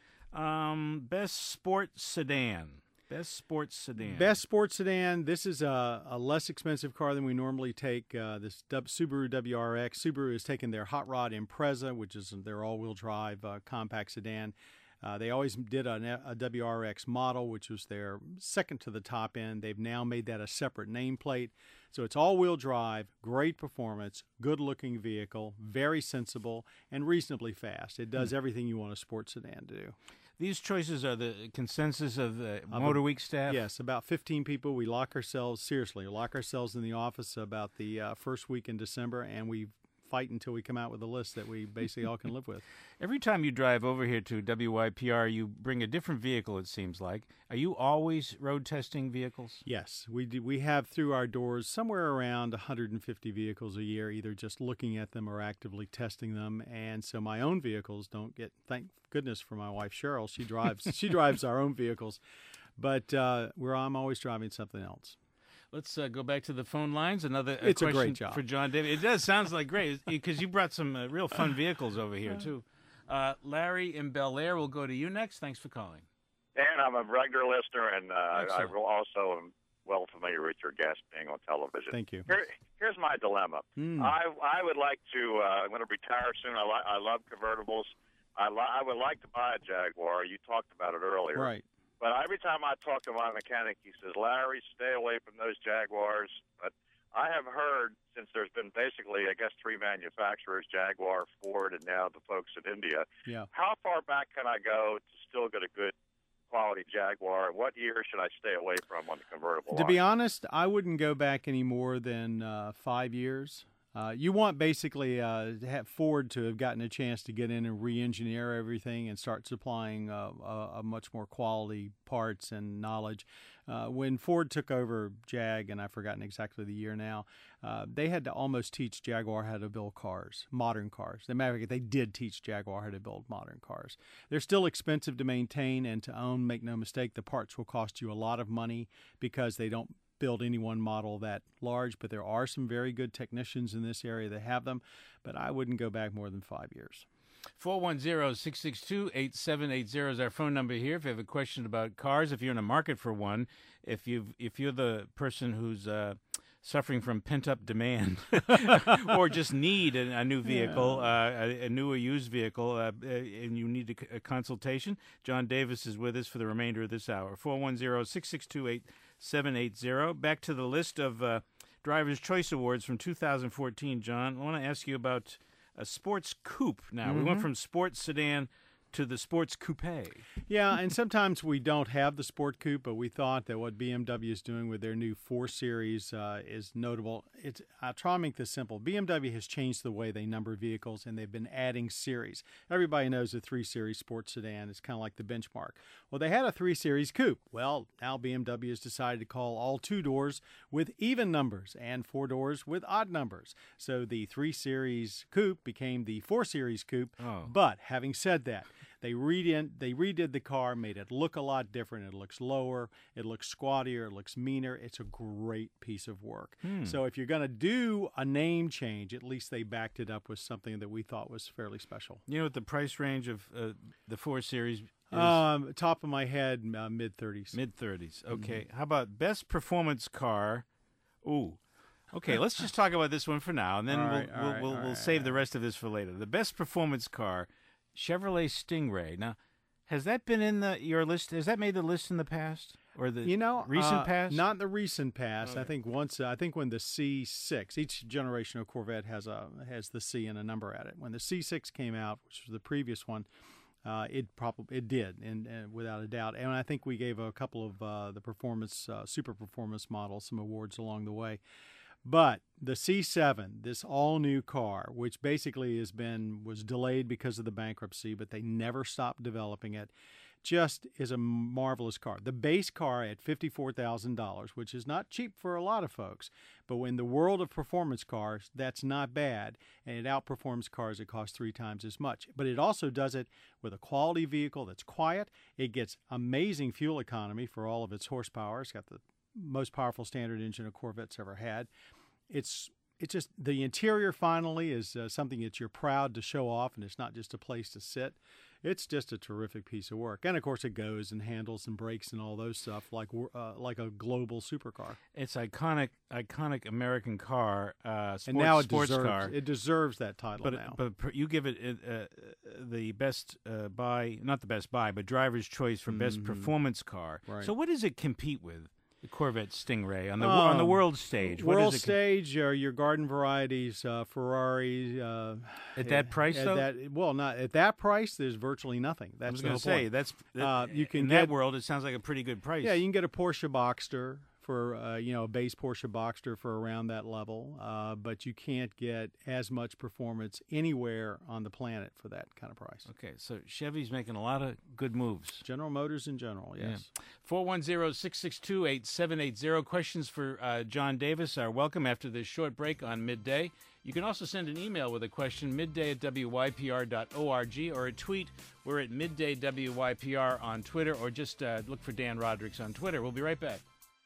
A: Um, Best Sports Sedan. Best Sports Sedan.
B: Best Sports Sedan. This is a, a less expensive car than we normally take. Uh, this du- Subaru W R X. Subaru has taken their Hot Rod Impreza, which is their all-wheel drive uh, compact sedan. Uh, they always did a, a W R X model, which was their second to the top end. They've now made that a separate nameplate. So it's all-wheel drive, great performance, good-looking vehicle, very sensible, and reasonably fast. It does everything you want a sports sedan to do.
A: These choices are the consensus of the
B: Of
A: Motor
B: a-
A: Week staff?
B: Yes, about fifteen people. We lock ourselves, seriously, lock ourselves in the office about the uh, first week in December, and we fight until we come out with a list that we basically all can live with.
A: Every time you drive over here to W Y P R, you bring a different vehicle, it seems like. Are you always road testing vehicles?
B: Yes, we do, we have through our doors somewhere around one hundred fifty vehicles a year, either just looking at them or actively testing them. And so my own vehicles don't get, thank goodness for my wife Cheryl, she drives she drives our own vehicles, but uh, where I'm always driving something else.
A: Let's uh, go back to the phone lines. Another uh,
B: It's a
A: question
B: great job.
A: for John David. It does sounds like great because you brought some uh, real fun vehicles over here too. Uh, Larry in Bel Air will go to you next. Thanks for calling.
F: And I'm a regular listener, and uh, I
A: Excellent.
F: will also am well familiar with your guest being on television.
B: Thank you.
F: Here, here's my dilemma.
B: Mm.
F: I I would like to. Uh, I'm going to retire soon. I li- I love convertibles. I li- I would like to buy a Jaguar. You talked about it earlier.
B: Right.
F: But every time I talk to my mechanic, he says, Larry, stay away from those Jaguars. But I have heard, since there's been basically, I guess, three manufacturers, Jaguar, Ford, and now the folks in India,
B: Yeah.
F: how far back can I go to still get a good quality Jaguar? What year should I stay away from on the convertible
B: To
F: line?
B: be honest, I wouldn't go back any more than uh, five years. Uh, you want basically uh, to have Ford to have gotten a chance to get in and re-engineer everything and start supplying uh, a, a much more quality parts and knowledge. Uh, when Ford took over Jag, and I've forgotten exactly the year now, uh, they had to almost teach Jaguar how to build cars, modern cars. As a matter of fact, they did teach Jaguar how to build modern cars. They're still expensive to maintain and to own. Make no mistake, the parts will cost you a lot of money because they don't build any one model that large, but there are some very good technicians in this area that have them, but I wouldn't go back more than five years.
A: four one zero, six six two, eight seven eight zero is our phone number here. If you have a question about cars, if you're in the market for one, if you've if you're the person who's uh, suffering from pent-up demand or just need a, a new vehicle, uh, a, a new or used vehicle, uh, and you need a, a consultation, John Davis is with us for the remainder of this hour. four one zero, six six two, eight seven eight zero. Back to the list of uh, Driver's Choice Awards from two thousand fourteen, John. I want to ask you about a sports coupe now. Mm-hmm. We went from sports sedan to the sports coupe.
B: Yeah, and sometimes we don't have the sport coupe, but we thought that what B M W is doing with their new four series uh, is notable. It's, I'll try and make this simple. B M W has changed the way they number vehicles, and they've been adding series. Everybody knows the three series sports sedan is kind of like the benchmark. Well, they had a three series coupe. Well, now B M W has decided to call all two doors with even numbers and four doors with odd numbers. So the three series coupe became the four series coupe.
A: Oh.
B: But having said that, They redid, they redid the car, made it look a lot different. It looks lower. It looks squattier. It looks meaner. It's a great piece of work. Hmm. So if you're going to do a name change, at least they backed it up with something that we thought was fairly special.
A: You know what the price range of uh, the four series is?
B: Um, top of my head, uh, mid-thirties.
A: Mid-thirties. Okay. Mm-hmm. How about best performance car? Ooh. Okay, let's just talk about this one for now, and then
B: all
A: we'll
B: right,
A: we'll,
B: right,
A: we'll, we'll
B: right,
A: save
B: right.
A: the rest of this for later. The best performance car, Chevrolet Stingray. Now, has that been in the your list? Has that made the list in the past or the
B: you know
A: recent
B: uh,
A: past?
B: Not the recent past.
A: Okay.
B: I think once. Uh, I think when the C six, each generation of Corvette has a has the C and a number at it. When the C six came out, which was the previous one, uh, it probably it did, and, and without a doubt. And I think we gave a couple of uh, the performance uh, super performance models some awards along the way. But the C seven, this all-new car, which basically has been was delayed because of the bankruptcy, but they never stopped developing it, just is a marvelous car. The base car at fifty-four thousand dollars, which is not cheap for a lot of folks, but in the world of performance cars, that's not bad, and it outperforms cars that cost three times as much. But it also does it with a quality vehicle that's quiet. It gets amazing fuel economy for all of its horsepower. It's got the most powerful standard engine a Corvette's ever had. It's It's just the interior finally is uh, something that you're proud to show off, and it's not just a place to sit. It's just a terrific piece of work. And, of course, it goes and handles and brakes and all those stuff like uh, like a global supercar.
A: It's iconic, iconic American car, uh, sports,
B: and now it
A: sports
B: deserves,
A: car.
B: It deserves that title
A: but,
B: now.
A: But you give it uh, the best uh, buy, not the best buy, but driver's choice for mm-hmm. best performance car.
B: Right.
A: So what does it compete with? The Corvette Stingray on the
B: um,
A: on the world stage. What
B: world
A: is it
B: stage are your garden varieties, uh, Ferrari. Uh,
A: at that price,
B: at
A: though.
B: That, well, not at that price. There's virtually nothing. That's
A: I was going to say
B: point.
A: that's that,
B: uh, you can
A: in
B: get,
A: that world. It sounds like a pretty good price.
B: Yeah, you can get a Porsche Boxster for uh, you know a base Porsche Boxster for around that level, uh, but you can't get as much performance anywhere on the planet for that kind of price.
A: Okay, so Chevy's making a lot of good moves.
B: General Motors in general, yes.
A: four one zero, six six two, eight seven eight zero. Questions for uh, John Davis are welcome after this short break on Midday. You can also send an email with a question, midday at W Y P R dot org, or a tweet. We're at midday W Y P R on Twitter, or just uh, look for Dan Rodricks on Twitter. We'll be right back.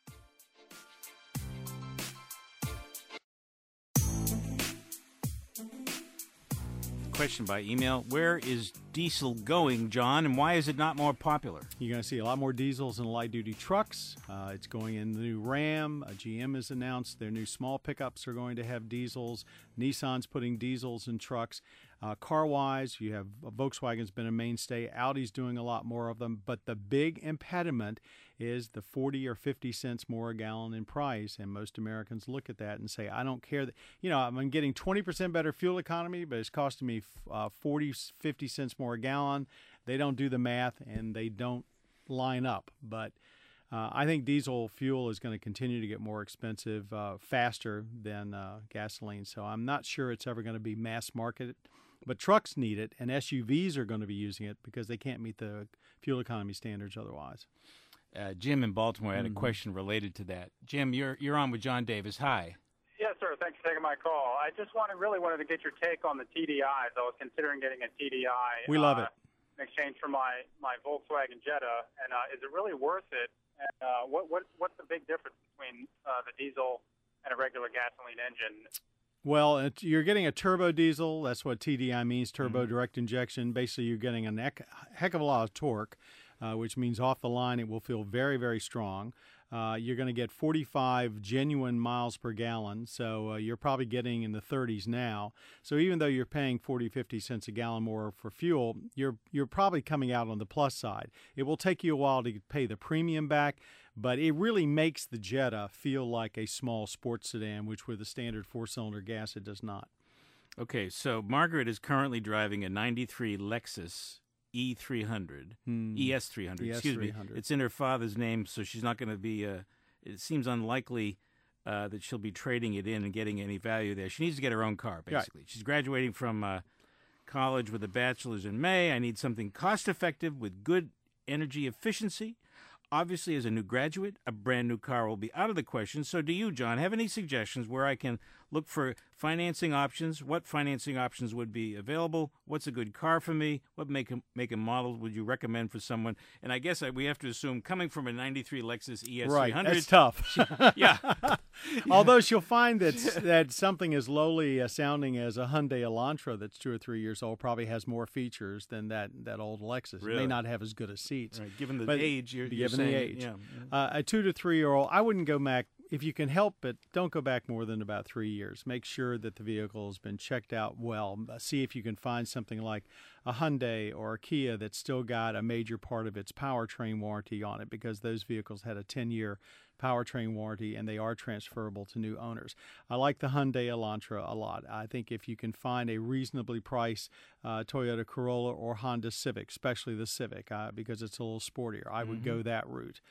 A: Question by email. Where is diesel going, John, and why is it not more popular?
B: You're going to see a lot more diesels in light-duty trucks. Uh, it's going in the new Ram. Uh, G M has announced their new small pickups are going to have diesels. Nissan's putting diesels in trucks. Uh, car-wise, you have uh, Volkswagen's been a mainstay. Audi's doing a lot more of them. But the big impediment is the forty or fifty cents more a gallon in price. And most Americans look at that and say, I don't care. That, you know, I'm getting twenty percent better fuel economy, but it's costing me uh, forty, fifty cents more a gallon. They don't do the math, and they don't line up. But uh, I think diesel fuel is going to continue to get more expensive uh, faster than uh, gasoline. So I'm not sure it's ever going to be mass marketed. But trucks need it, and S U Vs are going to be using it because they can't meet the fuel economy standards otherwise.
A: Uh, Jim in Baltimore had
B: mm-hmm.
A: a question related to that. Jim, you're you're on with John Davis. Hi.
G: Yes, sir. Thanks for taking my call. I just wanted, really wanted to get your take on the T D Is. I was considering getting a T D I.
B: We love
G: uh,
B: it.
G: In exchange for my, my Volkswagen Jetta, and uh, is it really worth it? And uh, what what what's the big difference between uh, the diesel and a regular gasoline engine?
B: Well, it, you're getting a turbo diesel. That's what T D I means, turbo
A: mm-hmm. direct
B: injection. Basically, you're getting a heck, heck of a lot of torque, uh, which means off the line it will feel very, very strong. Uh, you're going to get forty-five genuine miles per gallon, so uh, you're probably getting in the thirties now. So even though you're paying forty, fifty cents a gallon more for fuel, you're you're probably coming out on the plus side. It will take you a while to pay the premium back, but it really makes the Jetta feel like a small sports sedan, which with a standard four-cylinder gas, it does not.
A: Okay, so Margaret is currently driving a ninety-three Lexus E three hundred,
B: hmm.
A: E S three hundred,
B: E S
A: excuse
B: three
A: me.
B: hundred.
A: It's in her father's name, so she's not going to be, uh, it seems unlikely uh, that she'll be trading it in and getting any value there. She needs to get her own car, basically. Right. She's graduating from uh, college with a bachelor's in May. I need something cost-effective with good energy efficiency. Obviously, as a new graduate, a brand new car will be out of the question. So do you, John, have any suggestions where I can look for financing options? What financing options would be available? What's a good car for me? What make and, make and model would you recommend for someone? And I guess I, we have to assume coming from a ninety-three Lexus E S three hundred.
B: Right, that's tough.
A: She, yeah.
B: Although she'll find that that something as lowly uh, sounding as a Hyundai Elantra that's two or three years old probably has more features than that that old Lexus.
A: Really?
B: It may not have as good as seats.
A: Right, given the
B: but
A: age, you're,
B: given
A: you're
B: the
A: saying,
B: age.
A: Yeah.
B: Uh, a two to three year old, I wouldn't go back. If you can help it, don't go back more than about three years. Make sure that the vehicle has been checked out well. See if you can find something like a Hyundai or a Kia that's still got a major part of its powertrain warranty on it, because those vehicles had a ten-year powertrain warranty and they are transferable to new owners. I like the Hyundai Elantra a lot. I think if you can find a reasonably priced uh, Toyota Corolla or Honda Civic, especially the Civic, uh, because it's a little sportier, I would mm-hmm. go that route.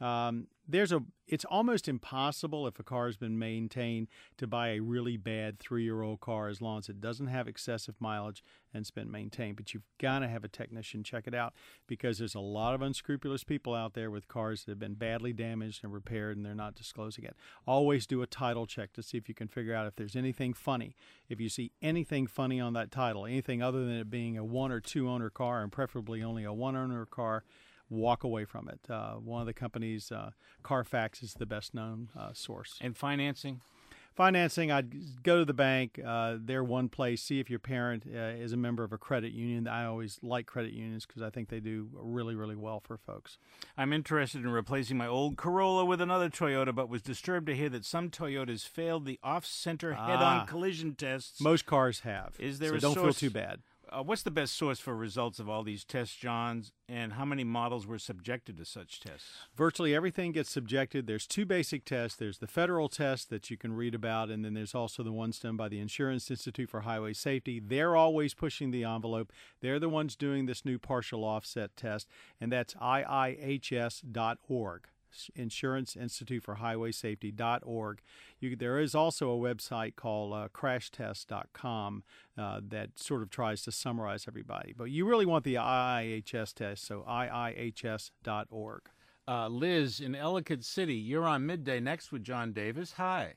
B: Um, there's a. It's almost impossible if a car has been maintained to buy a really bad three-year-old car as long as it doesn't have excessive mileage and it's been maintained. But you've got to have a technician check it out because there's a lot of unscrupulous people out there with cars that have been badly damaged and repaired and they're not disclosing it. Always do a title check to see if you can figure out if there's anything funny. If you see anything funny on that title, anything other than it being a one or two owner car and preferably only a one owner car, walk away from it. Uh, one of the companies, uh, Carfax, is the best known uh, source.
A: And financing?
B: Financing, I'd go to the bank. Uh, they're one place. See if your parent uh, is a member of a credit union. I always like credit unions because I think they do really, really well for folks.
A: I'm interested in replacing my old Corolla with another Toyota, but was disturbed to hear that some Toyotas failed the off-center head-on
B: Ah.
A: collision tests.
B: Most cars have.
A: Is there
B: so
A: a
B: don't
A: source-
B: feel too bad.
A: Uh, what's the best source for results of all these tests, Johns, and how many models were subjected to such tests?
B: Virtually everything gets subjected. There's two basic tests. There's the federal test that you can read about, and then there's also the ones done by the Insurance Institute for Highway Safety. They're always pushing the envelope. They're the ones doing this new partial offset test, and that's I I H S dot org. Insurance Institute for Highway Safety dot org. You, there is also a website called uh, crash test dot com uh, that sort of tries to summarize everybody. But you really want the I I H S test, so I I H S dot org.
A: Uh, Liz in Ellicott City, you're on Midday Next with John Davis. Hi.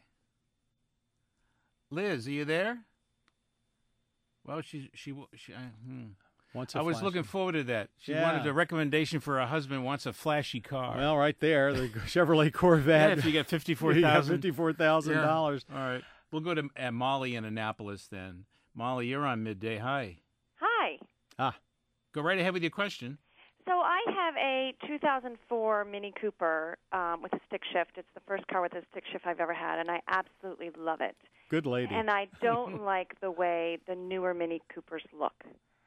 A: Liz, are you there? Well, she, she, she uh, hmm.
B: Wants a
A: I was
B: flashy-
A: looking forward to that. She
B: Yeah.
A: wanted a recommendation for her husband wants a flashy car.
B: Well, right there, the Chevrolet Corvette.
A: yeah, if you get fifty-four
B: You got
A: thousand
B: fifty-four thousand dollars.
A: All right. We'll go to uh, Molly in Annapolis then. Molly, you're on Midday. Hi.
H: Hi.
B: Ah.
A: Go right ahead with your question.
H: So I have a two thousand four Mini Cooper um, with a stick shift. It's the first car with a stick shift I've ever had, and I absolutely love it.
B: Good lady.
H: And I don't like the way the newer Mini Coopers look.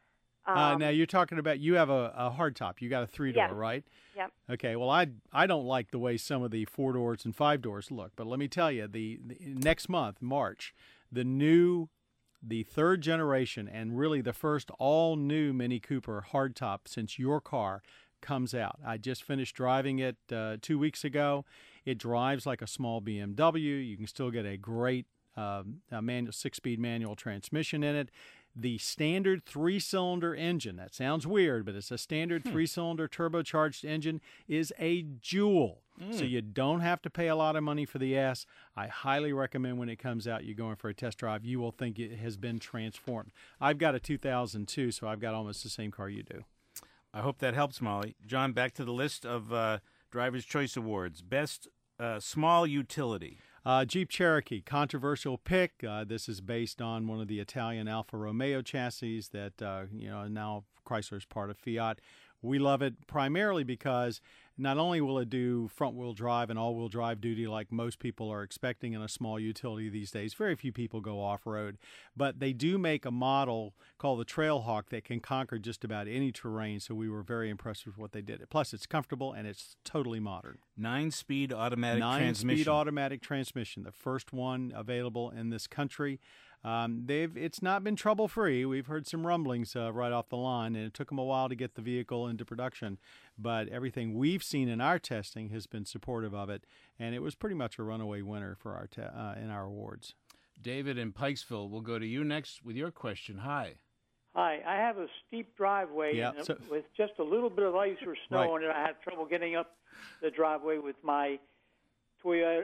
H: Um,
B: uh, now, you're talking about, you have a, a hardtop. You got a three-door,
H: Yes.
B: right?
H: Yep.
B: Okay, well, I I don't like the way some of the four doors and five doors look, but let me tell you, the, the next month, March, the new, the third generation, and really the first all-new Mini Cooper hardtop since your car comes out. I just finished driving it uh, two weeks ago. It drives like a small B M W. You can still get a great um, a manual six-speed manual transmission in it. The standard three-cylinder engine, that sounds weird, but it's a standard hmm. three-cylinder turbocharged engine, is a jewel. Mm. So you don't have to pay a lot of money for the S. I highly recommend when it comes out, you're going for a test drive, you will think it has been transformed. I've got a two thousand two, so I've got almost the same car you do.
A: I hope that helps, Molly. John, back to the list of uh, Driver's Choice Awards. Best uh, small utility.
B: Uh, Jeep Cherokee, controversial pick. Uh, this is based on one of the Italian Alfa Romeo chassis that, uh, you know, now Chrysler is part of Fiat. We love it primarily because not only will it do front-wheel drive and all-wheel drive duty like most people are expecting in a small utility these days. Very few people go off-road. But they do make a model called the Trailhawk that can conquer just about any terrain, so we were very impressed with what they did. Plus, it's comfortable and it's totally modern.
A: Nine-speed automatic
B: Nine
A: transmission.
B: Nine-speed automatic transmission, the first one available in this country. Um, they've it's not been trouble-free. We've heard some rumblings uh, right off the line, and it took them a while to get the vehicle into production. But everything we've seen in our testing has been supportive of it, and it was pretty much a runaway winner for our te- uh, in our awards.
A: David in Pikesville, we'll go to you next with your question. Hi.
I: Hi, I have a steep driveway
B: Yeah,
I: and
B: so-
I: with just a little bit of ice or snow
B: Right.
I: on it. I have trouble getting up the driveway with my Toyota,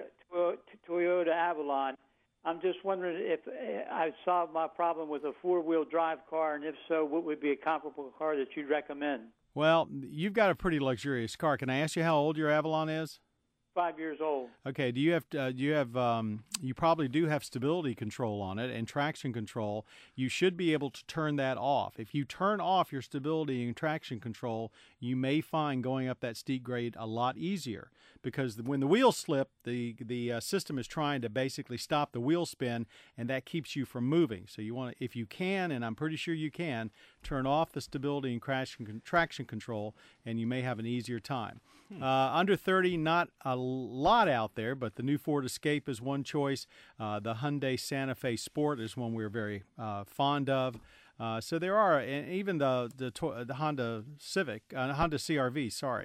I: Toyota Avalon. I'm just wondering if uh, I've solved my problem with a four-wheel drive car, and if so, what would be a comparable car that you'd recommend?
B: Well, you've got a pretty luxurious car. Can I ask you how old your Avalon is?
I: Five years old.
B: Okay. Do you have? Uh, do you have? Um, you probably do have stability control on it and traction control. You should be able to turn that off. If you turn off your stability and traction control, you may find going up that steep grade a lot easier because when the wheels slip, the the uh, system is trying to basically stop the wheel spin, and that keeps you from moving. So you want to, if you can, and I'm pretty sure you can, turn off the stability and traction traction control, and you may have an easier time. Hmm. Uh, under thirty, not a lot out there, but the new Ford Escape is one choice. Uh, the Hyundai Santa Fe Sport is one we're very uh, fond of. Uh, so there are, and even the the, the Honda Civic, uh, Honda C R V, sorry.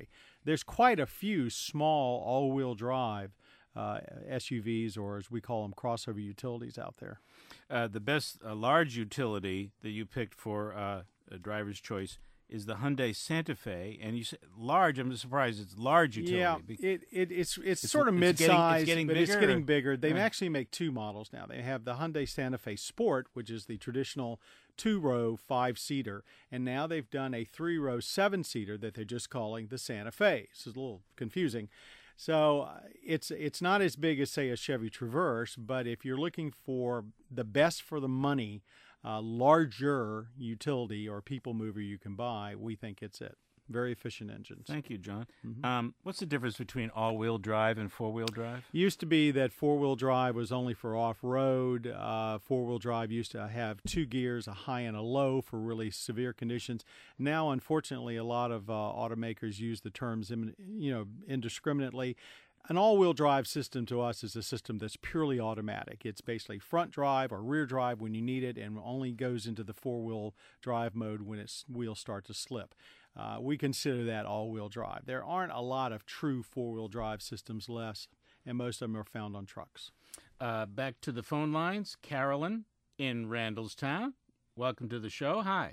B: there's quite a few small all-wheel drive uh, S U Vs, or as we call them, crossover utilities out there.
A: Uh, the best uh, large utility that you picked for uh, a driver's choice is the Hyundai Santa Fe, and you say large. I'm surprised it's large utility.
B: Yeah, it, it it's, it's
A: it's
B: sort of
A: it's
B: mid-size,
A: getting, it's getting
B: but
A: bigger,
B: it's getting
A: or?
B: bigger. They
A: Yeah.
B: actually make two models now. They have the Hyundai Santa Fe Sport, which is the traditional two-row five-seater, and now they've done a three-row seven-seater that they're just calling the Santa Fe. This is a little confusing. So uh, it's it's not as big as, say, a Chevy Traverse, but if you're looking for the best for the money, uh, larger utility or people mover you can buy, we think it's it. Very efficient engines.
A: Thank you, John.
B: Mm-hmm.
A: Um, what's the difference between all-wheel drive and four-wheel drive?
B: Used to be that four-wheel drive was only for off-road. Uh, four-wheel drive used to have two gears, a high and a low for really severe conditions. Now, unfortunately, a lot of uh, automakers use the terms, you know, indiscriminately. An all-wheel drive system to us is a system that's purely automatic. It's basically front drive or rear drive when you need it, and only goes into the four-wheel drive mode when its wheels start to slip. Uh, we consider that all-wheel drive. There aren't a lot of true four-wheel drive systems left, and most of them are found on trucks.
A: Uh, back to the phone lines. Carolyn in Randallstown. Welcome to the show. Hi.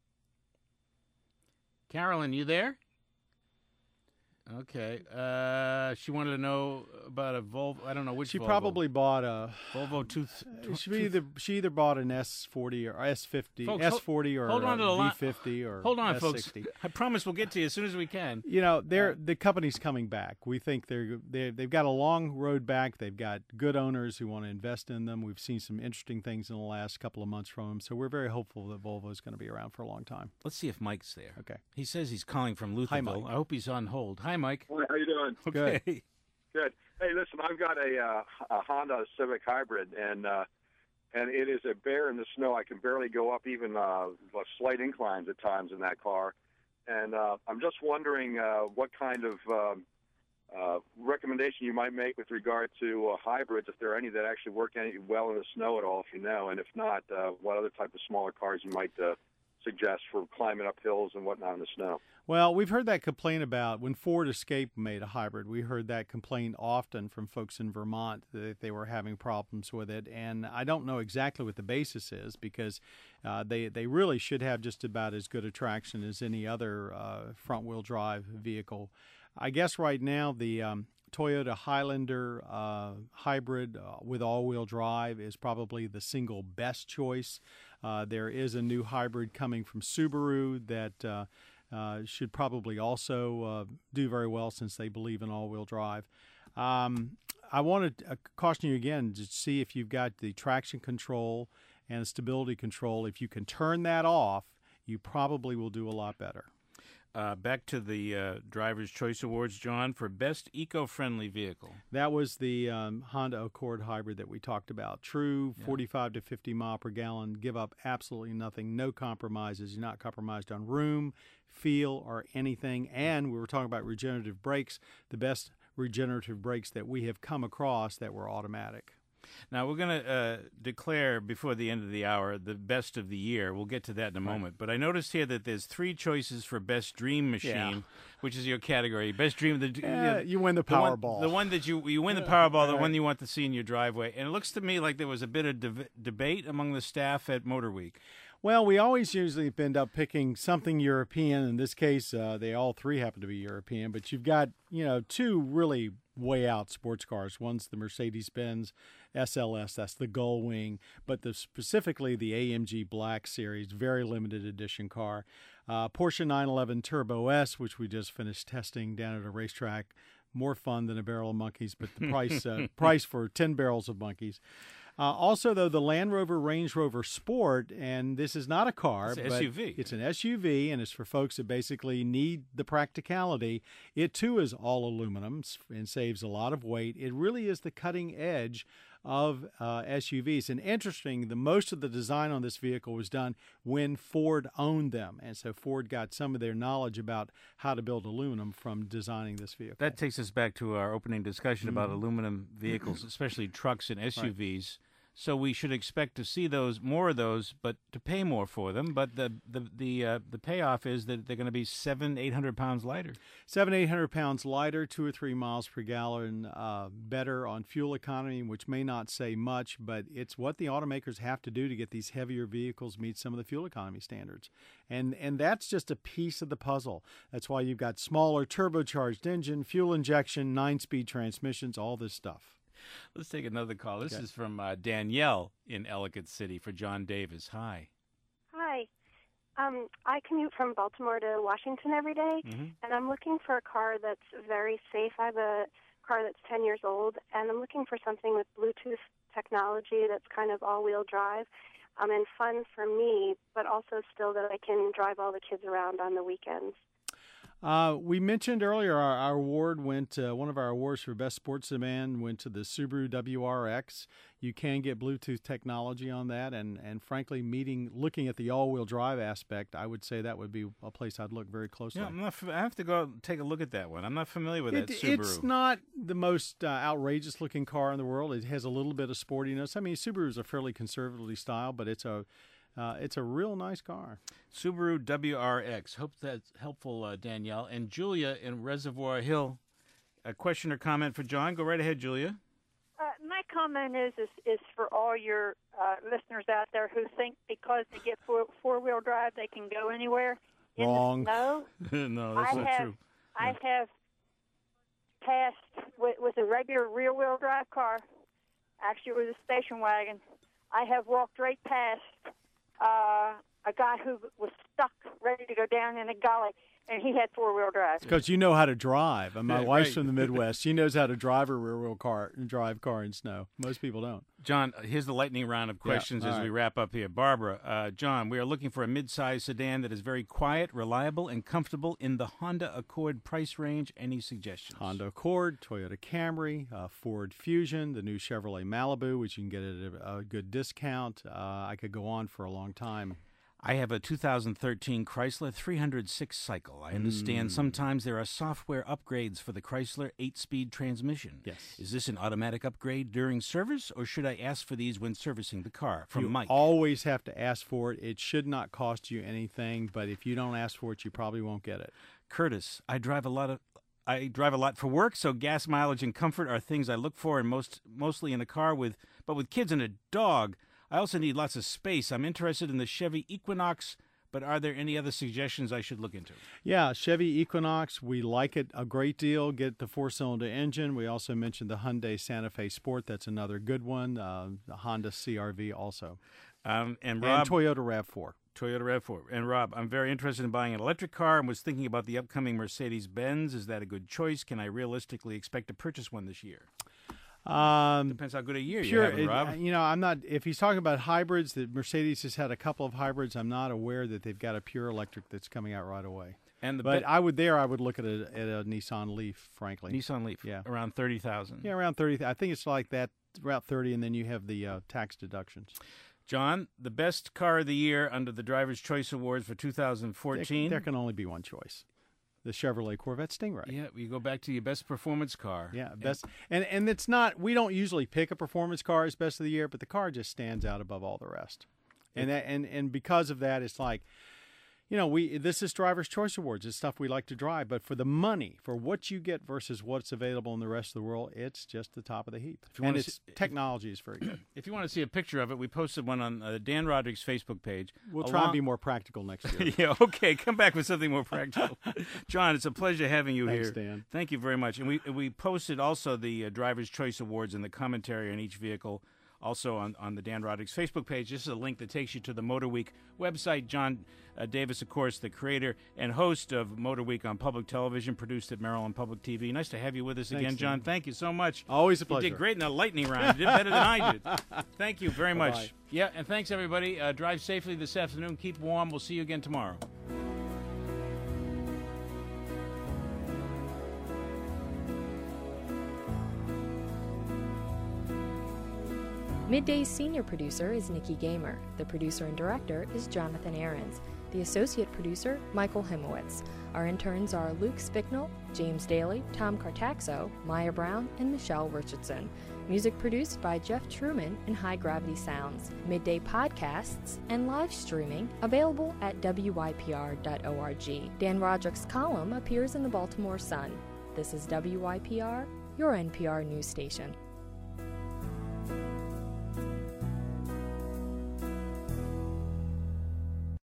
A: Carolyn, you there? Okay. Uh, she wanted to know about a Volvo. I don't know which
B: She
A: Volvo.
B: probably bought a
A: Volvo two.
B: Uh, she either she either bought an S forty or S fifty,
A: Folks,
B: S forty or
A: hold on to the
B: a
A: line.
B: V fifty or
A: Hold on,
B: S sixty.
A: folks. I promise we'll get to you as soon as we can.
B: You know, they're the company's coming back. We think they're they they've got a long road back. They've got good owners who want to invest in them. We've seen some interesting things in the last couple of months from them, so we're very hopeful that Volvo is going to be around for a long time.
A: Let's see if Mike's there.
B: Okay.
A: He says he's calling from Lutherville.
B: Hi, Mike.
A: I hope he's on hold. Hi, Mike.
J: Hi, how you doing?
A: Okay.
B: Good.
J: Good. Hey, listen, I've got a, uh, a Honda Civic Hybrid, and uh, and it is a bear in the snow. I can barely go up even uh, slight inclines at times in that car. And uh, I'm just wondering uh, what kind of um, uh, recommendation you might make with regard to uh, hybrids, if there are any that actually work any well in the snow at all, if you know. And if not, uh, what other type of smaller cars you might uh, suggest for climbing up hills and whatnot in the snow.
B: Well, we've heard that complaint about when Ford Escape made a hybrid. We heard that complaint often from folks in Vermont that they were having problems with it. And I don't know exactly what the basis is, because uh, they, they really should have just about as good a traction as any other uh, front-wheel drive vehicle. I guess right now the um, Toyota Highlander uh, hybrid uh, with all-wheel drive is probably the single best choice. Uh, there is a new hybrid coming from Subaru that uh, uh, should probably also uh, do very well, since they believe in all-wheel drive. Um, I want to uh, caution you again to see if you've got the traction control and stability control. If you can turn that off, you probably will do a lot better.
A: Uh, back to the uh, Driver's Choice Awards, John, for Best Eco-Friendly Vehicle.
B: That was the um, Honda Accord hybrid that we talked about. True,
A: Yeah.
B: forty-five to fifty mile per gallon, give up absolutely nothing, no compromises. You're not compromised on room, feel, or anything. And we were talking about regenerative brakes, the best regenerative brakes that we have come across that were automatic.
A: Now, we're going to uh, declare before the end of the hour the best of the year. We'll get to that in a
B: Right.
A: moment. But I noticed here that there's three choices for Best Dream Machine,
B: Yeah.
A: which is your category. Best Dream, the,
B: Eh, you win the
A: the one,
B: Powerball.
A: the one that you you win the Powerball, the
B: Right.
A: one you want to see in your driveway. And it looks to me like there was a bit of de- debate among the staff at Motor Week.
B: Well, we always usually end up picking something European. In this case, uh, they all three happen to be European. But you've got, you know, two really way out sports cars. One's the Mercedes-Benz S L S, that's the Gull Wing, but the, specifically the A M G Black Series, very limited edition car. Uh, Porsche nine eleven Turbo S, which we just finished testing down at a racetrack. More fun than a barrel of monkeys, but the price uh, price for ten barrels of monkeys. Uh, also, though, the Land Rover Range Rover Sport, and this is not a car,
A: It's an
B: but
A: S U V.
B: it's an S U V, and it's for folks that basically need the practicality. It, too, is all aluminum and saves a lot of weight. It really is the cutting edge of uh, S U Vs. And interesting, the most of the design on this vehicle was done when Ford owned them, and so Ford got some of their knowledge about how to build aluminum from designing this vehicle.
A: That takes us back to our opening discussion about
B: Mhm.
A: aluminum vehicles, especially trucks and S U Vs. So we should expect to see those more of those, but to pay more for them. But the the the uh, the payoff is that they're going to be seven, eight hundred pounds lighter.
B: Seven, eight hundred pounds lighter, two or three miles per gallon uh, better on fuel economy, which may not say much, but it's what the automakers have to do to get these heavier vehicles meet some of the fuel economy standards, and and that's just a piece of the puzzle. That's why you've got smaller turbocharged engine, fuel injection, nine-speed transmissions, all this stuff.
A: Let's take another call. This
B: Okay.
A: is from uh, Danielle in Ellicott City for John Davis. Hi.
K: Hi. Um, I commute from Baltimore to Washington every day,
A: Mm-hmm.
K: and I'm looking for a car that's very safe. I have a car that's ten years old, and I'm looking for something with Bluetooth technology that's kind of all-wheel drive um, and fun for me, but also still that I can drive all the kids around on the weekends.
B: Uh, we mentioned earlier our, our award went, uh, one of our awards for Best Sports Sedan went to the Subaru W R X. You can get Bluetooth technology on that, and, and frankly, meeting, looking at the all-wheel drive aspect, I would say that would be a place I'd look very closely.
A: Yeah, I'm not, f- I have to go out and take a look at that one. I'm not familiar with
B: It,
A: that Subaru.
B: it's not the most uh, outrageous-looking car in the world. It has a little bit of sportiness. I mean, Subaru is a fairly conservatively styled, but it's a uh, it's a real nice car.
A: Subaru W R X. Hope that's helpful, uh, Danielle. And Julia in Reservoir Hill, a question or comment for John. Go right ahead, Julia.
L: Uh, my comment is, is is for all your uh, listeners out there who think because they get four four wheel drive they can go anywhere. In
B: Wrong.
L: The snow.
A: No, that's
L: I
A: not
L: have,
A: true.
L: I have passed with, with a regular rear wheel drive car. Actually, it was a station wagon. I have walked right past uh, a guy who was stuck, ready to go down in a gully, and he had four wheel drive.
B: Because you know how to drive. And my
A: Yeah,
B: wife's
A: right.
B: from the Midwest. She knows how to drive a rear-wheel car, drive car in snow. Most people don't.
A: John, here's the lightning round of questions
B: all
A: as we
B: right.
A: wrap up here. Barbara, uh, John, we are looking for a mid-size sedan that is very quiet, reliable, and comfortable in the Honda Accord price range. Any suggestions?
B: Honda Accord, Toyota Camry, uh, Ford Fusion, the new Chevrolet Malibu, which you can get at a, a good discount. Uh, I could go on for a long time.
A: I have a two thousand thirteen Chrysler three oh six cycle. I understand
B: Mm.
A: sometimes there are software upgrades for the Chrysler eight-speed transmission.
B: Yes.
A: Is this an automatic upgrade during service, or should I ask for these when servicing the car? From
B: you
A: Mike.
B: always have to ask for it. It should not cost you anything, but if you don't ask for it, you probably won't get it.
A: Curtis, I drive a lot of I drive a lot for work, so gas mileage and comfort are things I look for, and most mostly in a car with but with kids and a dog. I also need lots of space. I'm interested in the Chevy Equinox, but are there any other suggestions I should look into?
B: Yeah, Chevy Equinox, we like it a great deal. Get the four-cylinder engine. We also mentioned the Hyundai Santa Fe Sport. That's another good one. Uh, the Honda C R V also.
A: Um, and
B: And
A: Rob,
B: Toyota RAV four.
A: Toyota RAV four. And Rob, I'm very interested in buying an electric car and was thinking about the upcoming Mercedes-Benz. Is that a good choice? Can I realistically expect to purchase one this year?
B: Um,
A: Depends how good a year
B: Pure,
A: you're having,
B: it-
A: Rob.
B: you know, I'm not. If he's talking about hybrids, that Mercedes has had a couple of hybrids. I'm not aware that they've got a pure electric that's coming out right away.
A: And the
B: but
A: be-
B: I would there. I would look at a, at a Nissan Leaf, frankly.
A: Nissan Leaf,
B: Yeah.
A: around thirty thousand.
B: Yeah, around thirty. I think it's like that, around thirty, and then you have the uh, tax deductions.
A: John, the best car of the year under the Driver's Choice Awards for two thousand fourteen.
B: There, there can only be one choice: the Chevrolet Corvette Stingray.
A: Yeah, you go back to your best performance car.
B: Yeah, best, and and it's not. We don't usually pick a performance car as best of the year, but the car just stands out above all the rest, and that, and and because of that, it's like, you know, we this is Driver's Choice Awards. It's stuff we like to drive, but for the money, for what you get versus what's available in the rest of the world, it's just the top of the heap.
A: If you
B: And
A: wanna
B: its
A: see-
B: technology is very good.
A: If you want to see a picture of it, we posted one on uh, Dan Roderick's Facebook page.
B: We'll try and be more practical next year.
A: Yeah, okay. Come back with something more practical. John, it's a pleasure having you
B: Thanks,
A: here.
B: Dan.
A: Thank you very much. And we we posted also the uh, Driver's Choice Awards and the commentary on each vehicle also on, on the Dan Roderick's Facebook page. This is a link that takes you to the Motor Week website. John uh, Davis, of course, the creator and host of Motor Week on public television, produced at Maryland Public T V. Nice to have you with us
B: Thanks,
A: again, John.
B: Dan.
A: Thank you so much.
B: Always a
A: You
B: pleasure.
A: did great in the lightning round. You did better than I did. Thank you very
B: Bye-bye.
A: much. Yeah, and thanks, everybody. Uh, drive safely this afternoon. Keep warm. We'll see you again tomorrow.
M: Midday's senior producer is Nikki Gamer. The producer and director is Jonathan Ahrens. The associate producer, Michael Himowitz. Our interns are Luke Spicknell, James Daly, Tom Cartaxo, Maya Brown, and Michelle Richardson. Music produced by Jeff Truman and High Gravity Sounds. Midday podcasts and live streaming available at W Y P R dot org. Dan Roderick's column appears in the Baltimore Sun. This is W Y P R, your N P R news station.